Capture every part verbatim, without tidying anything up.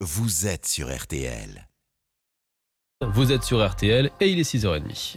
vous êtes sur R T L. Vous êtes sur R T L et il est six heures trente.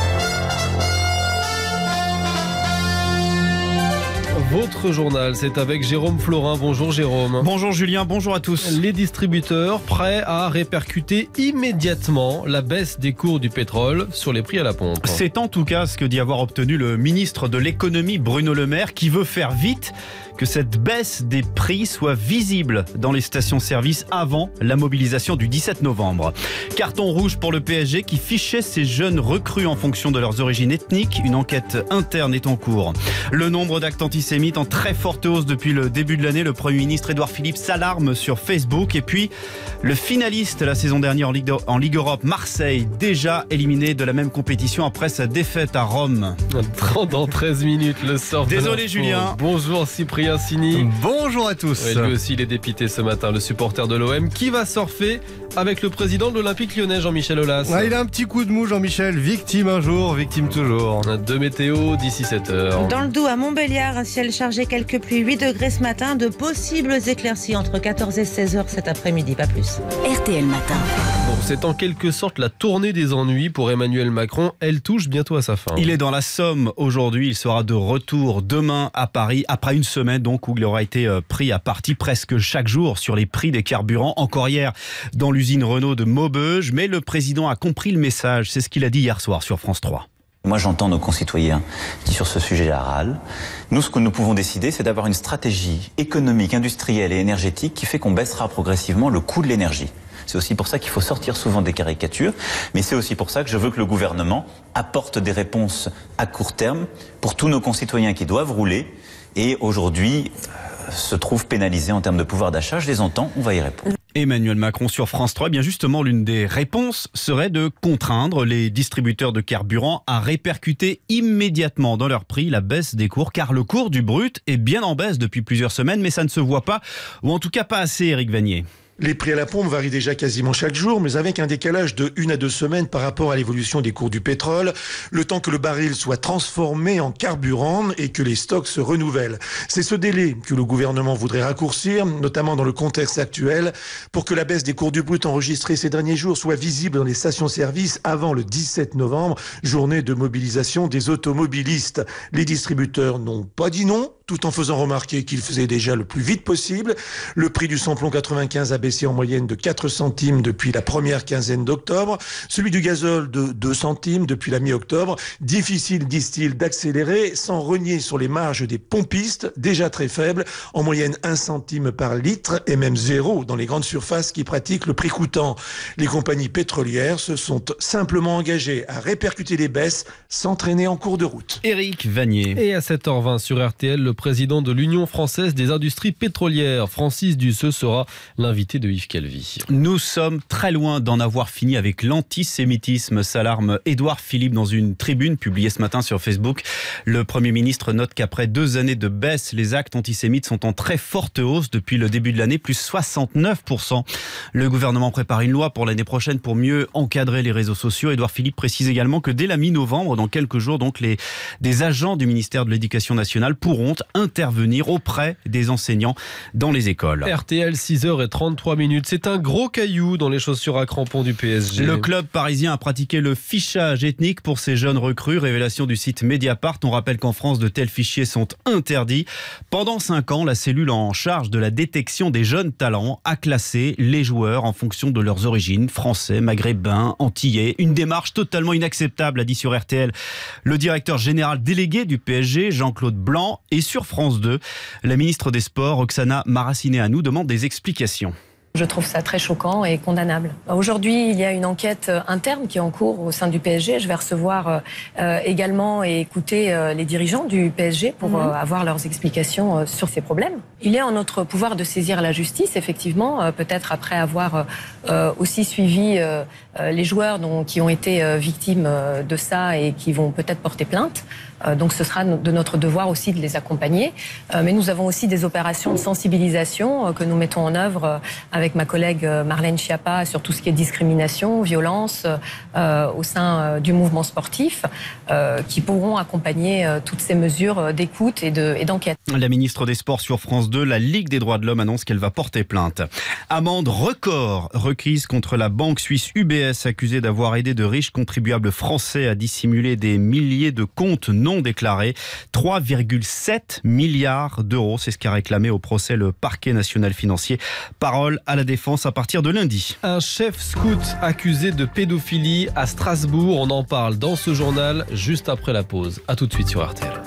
Votre journal, c'est avec Jérôme Florin. Bonjour Jérôme. Bonjour Julien, bonjour à tous. Les distributeurs prêts à répercuter immédiatement la baisse des cours du pétrole sur les prix à la pompe. C'est en tout cas ce que dit avoir obtenu le ministre de l'économie Bruno Le Maire, qui veut faire vite que cette baisse des prix soit visible dans les stations-service avant la mobilisation du dix-sept novembre. Carton rouge pour le P S G qui fichait ses jeunes recrues en fonction de leurs origines ethniques. Une enquête interne est en cours. Le nombre d'actes antisémites en très forte hausse depuis le début de l'année. Le Premier ministre Édouard Philippe s'alarme sur Facebook. Et puis, le finaliste la saison dernière en Ligue, en Ligue Europe, Marseille, déjà éliminé de la même compétition après sa défaite à Rome. Dans treize minutes, le sort. Désolé Julien. Bonjour Cyprien Sini. Bonjour à tous. Oui, lui aussi il est dépité ce matin, le supporter de l'O M qui va surfer avec le président de l'Olympique Lyonnais, Jean-Michel Aulas. Ouais, il a un petit coup de mou, Jean-Michel. Victime un jour, victime toujours. De météo d'ici sept heures. Dans le Doubs, à Montbéliard, un ciel chargé, quelques pluies, huit degrés ce matin, de possibles éclaircies entre quatorze et seize heures cet après-midi, pas plus. R T L Matin. Bon, c'est en quelque sorte la tournée des ennuis pour Emmanuel Macron. Elle touche bientôt à sa fin. Il est dans la Somme aujourd'hui. Il sera de retour demain à Paris, après une semaine donc où il aura été pris à partie presque chaque jour sur les prix des carburants. Encore hier dans l'usine Renault de Maubeuge. Mais le président a compris le message. C'est ce qu'il a dit hier soir sur France trois. Moi, j'entends nos concitoyens qui, sur ce sujet, râlent. Nous, ce que nous pouvons décider, c'est d'avoir une stratégie économique, industrielle et énergétique qui fait qu'on baissera progressivement le coût de l'énergie. C'est aussi pour ça qu'il faut sortir souvent des caricatures, mais c'est aussi pour ça que je veux que le gouvernement apporte des réponses à court terme pour tous nos concitoyens qui doivent rouler et aujourd'hui euh, se trouvent pénalisés en termes de pouvoir d'achat. Je les entends, on va y répondre. Emmanuel Macron sur France trois, bien justement l'une des réponses serait de contraindre les distributeurs de carburant à répercuter immédiatement dans leur prix la baisse des cours, car le cours du brut est bien en baisse depuis plusieurs semaines, mais ça ne se voit pas, ou en tout cas pas assez, Éric Vanier. Les prix à la pompe varient déjà quasiment chaque jour, mais avec un décalage de une à deux semaines par rapport à l'évolution des cours du pétrole, le temps que le baril soit transformé en carburant et que les stocks se renouvellent. C'est ce délai que le gouvernement voudrait raccourcir, notamment dans le contexte actuel, pour que la baisse des cours du brut enregistrée ces derniers jours soit visible dans les stations-service avant le dix-sept novembre, journée de mobilisation des automobilistes. Les distributeurs n'ont pas dit non, tout en faisant remarquer qu'ils faisaient déjà le plus vite possible. Le prix du samplon quatre-vingt-quinze a baissé en moyenne de quatre centimes depuis la première quinzaine d'octobre. Celui du gazole de deux centimes depuis la mi-octobre. Difficile, disent-ils, d'accélérer sans renier sur les marges des pompistes, déjà très faibles, en moyenne un centime par litre et même zéro dans les grandes surfaces qui pratiquent le prix coûtant. Les compagnies pétrolières se sont simplement engagées à répercuter les baisses sans traîner en cours de route. Éric Vanier. Et à sept heures vingt sur R T L, le président de l'Union française des industries pétrolières, Francis Duceux, sera l'invité de Yves Calvi. Nous sommes très loin d'en avoir fini avec l'antisémitisme, s'alarme Édouard Philippe dans une tribune publiée ce matin sur Facebook. Le Premier ministre note qu'après deux années de baisse, les actes antisémites sont en très forte hausse depuis le début de l'année, plus soixante-neuf pour cent. Le gouvernement prépare une loi pour l'année prochaine pour mieux encadrer les réseaux sociaux. Édouard Philippe précise également que dès la mi-novembre, dans quelques jours, donc les, des agents du ministère de l'Éducation nationale pourront intervenir auprès des enseignants dans les écoles. R T L, six heures trente-trois minutes. C'est un gros caillou dans les chaussures à crampons du P S G. Le club parisien a pratiqué le fichage ethnique pour ses jeunes recrues. Révélation du site Mediapart. On rappelle qu'en France, de tels fichiers sont interdits. Pendant cinq ans, la cellule en charge de la détection des jeunes talents a classé les joueurs en fonction de leurs origines, français, maghrébins, antillais. Une démarche totalement inacceptable, a dit sur R T L le directeur général délégué du P S G, Jean-Claude Blanc. Et sur France deux, la ministre des Sports, Oksana Maracineanu, demande des explications. Je trouve ça très choquant et condamnable. Aujourd'hui, il y a une enquête interne qui est en cours au sein du P S G. Je vais recevoir euh, également et écouter euh, les dirigeants du P S G pour mmh. euh, avoir leurs explications euh, sur ces problèmes. Il est en notre pouvoir de saisir la justice, effectivement, euh, peut-être après avoir euh, aussi suivi euh, les joueurs dont, qui ont été euh, victimes euh, de ça et qui vont peut-être porter plainte. Euh, donc ce sera de notre devoir aussi de les accompagner. Euh, mais nous avons aussi des opérations de sensibilisation euh, que nous mettons en œuvre euh, avec ma collègue euh, Marlène Schiappa sur tout ce qui est discrimination, violence euh, au sein euh, du mouvement sportif, euh, qui pourront accompagner euh, toutes ces mesures euh, d'écoute et, de, et d'enquête. La ministre des Sports sur France deux, la Ligue des droits de l'homme annonce qu'elle va porter plainte. Amende record requise contre la banque suisse U B S, accusée d'avoir aidé de riches contribuables français à dissimuler des milliers de comptes non déclarés. trois virgule sept milliards d'euros, c'est ce qu'a réclamé au procès le parquet national financier. Parole à la défense à partir de lundi. Un chef scout accusé de pédophilie à Strasbourg. On en parle dans ce journal juste après la pause. A tout de suite sur R T L.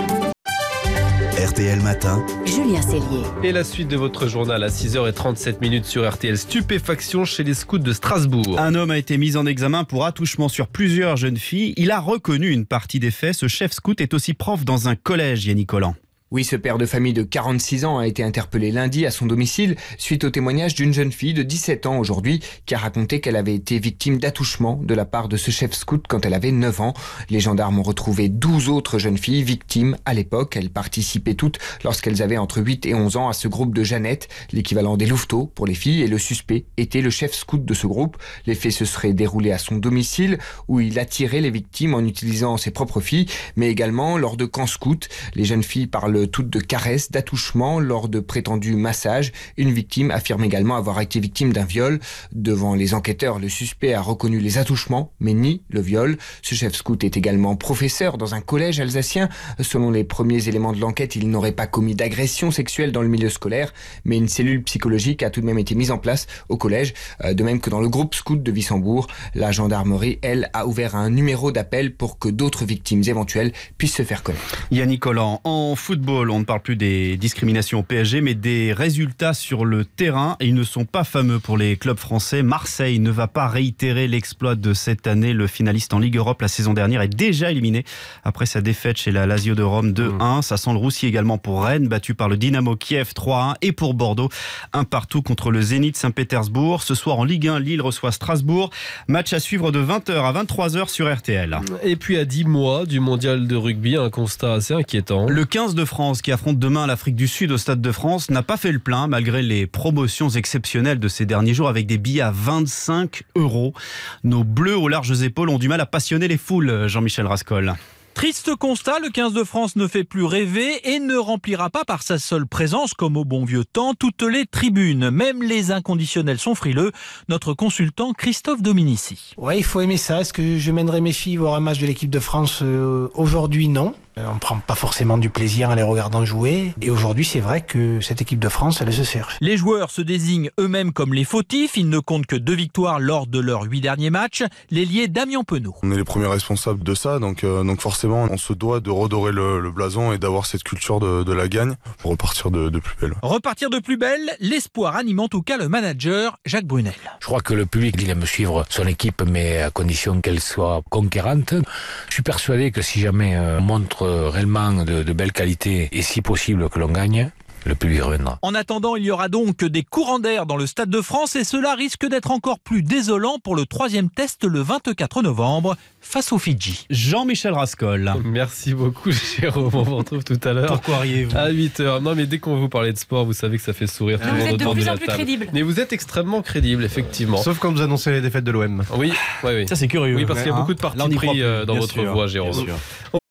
R T L Matin. Julien Cellier. Et la suite de votre journal à six heures trente-sept sur R T L. Stupéfaction chez les scouts de Strasbourg. Un homme a été mis en examen pour attouchement sur plusieurs jeunes filles. Il a reconnu une partie des faits. Ce chef scout est aussi prof dans un collège, Yannick Collant. Oui, ce père de famille de quarante-six ans a été interpellé lundi à son domicile suite au témoignage d'une jeune fille de dix-sept ans aujourd'hui qui a raconté qu'elle avait été victime d'attouchement de la part de ce chef scout quand elle avait neuf ans. Les gendarmes ont retrouvé douze autres jeunes filles victimes à l'époque. Elles participaient toutes lorsqu'elles avaient entre huit et onze ans à ce groupe de Jeannette, l'équivalent des louveteaux pour les filles, et le suspect était le chef scout de ce groupe. Les faits se seraient déroulés à son domicile où il attirait les victimes en utilisant ses propres filles, mais également lors de camps scouts. Les jeunes filles parlent toutes de caresses, d'attouchements lors de prétendus massages. Une victime affirme également avoir été victime d'un viol. Devant les enquêteurs, le suspect a reconnu les attouchements, mais nie le viol. Ce chef scout est également professeur dans un collège alsacien. Selon les premiers éléments de l'enquête, il n'aurait pas commis d'agression sexuelle dans le milieu scolaire, mais une cellule psychologique a tout de même été mise en place au collège, de même que dans le groupe scout de Wissembourg. La gendarmerie, elle, a ouvert un numéro d'appel pour que d'autres victimes éventuelles puissent se faire connaître. Yannick Collant, en football, on ne parle plus des discriminations au P S G, mais des résultats sur le terrain. Et ils ne sont pas fameux pour les clubs français. Marseille ne va pas réitérer l'exploit de cette année. Le finaliste en Ligue Europe la saison dernière est déjà éliminé après sa défaite chez la Lazio de Rome deux un. Ça sent le roussi également pour Rennes, battu par le Dynamo Kiev trois un. Et pour Bordeaux, un partout contre le Zénith Saint-Pétersbourg. Ce soir en Ligue un, Lille reçoit Strasbourg. Match à suivre de vingt heures à vingt-trois heures sur R T L. Et puis à dix mois du mondial de rugby, un constat assez inquiétant. Le quinze de France qui affronte demain l'Afrique du Sud au Stade de France n'a pas fait le plein malgré les promotions exceptionnelles de ces derniers jours avec des billets à vingt-cinq euros. Nos bleus aux larges épaules ont du mal à passionner les foules, Jean-Michel Rascol. Triste constat, le quinze de France ne fait plus rêver et ne remplira pas par sa seule présence, comme au bon vieux temps, toutes les tribunes. Même les inconditionnels sont frileux. Notre consultant Christophe Dominici. Ouais, il faut aimer ça. Est-ce que je mènerai mes filles voir un match de l'équipe de France euh, aujourd'hui? Non. On ne prend pas forcément du plaisir en les regardant jouer. Et aujourd'hui, c'est vrai que cette équipe de France, elle se cherche. Les joueurs se désignent eux-mêmes comme les fautifs. Ils ne comptent que deux victoires lors de leurs huit derniers matchs. L'ailier Damien Penaud. On est les premiers responsables de ça, donc, euh, donc forcément, on se doit de redorer le, le blason et d'avoir cette culture de, de la gagne pour repartir de, de plus belle. Repartir de plus belle, l'espoir anime en tout cas le manager Jacques Brunel. Je crois que le public, il aime suivre son équipe, mais à condition qu'elle soit conquérante. Je suis persuadé que si jamais on montre réellement de, de belle qualité et si possible que l'on gagne, le public reviendra. En attendant, il y aura donc des courants d'air dans le Stade de France et cela risque d'être encore plus désolant pour le troisième test le vingt-quatre novembre face aux Fidji. Jean-Michel Rascol. Merci beaucoup Jérôme, on vous retrouve tout à l'heure. Pourquoi riez-vous ? À huit heures. Non mais dès qu'on vous parle de sport, vous savez que ça fait sourire tout le monde autour de la table. Crédible. Mais vous êtes extrêmement crédible, effectivement. Sauf quand vous annoncez les défaites de l'O M. Oui, oui, oui. Ça c'est curieux. Oui, parce qu'il y a beaucoup de parti pris dans Bien votre sûr, voix, Jérôme.